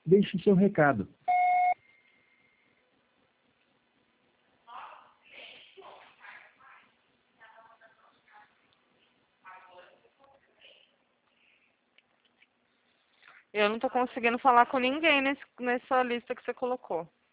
deixe seu recado. Eu não tô conseguindo falar com ninguém nessa lista que você colocou.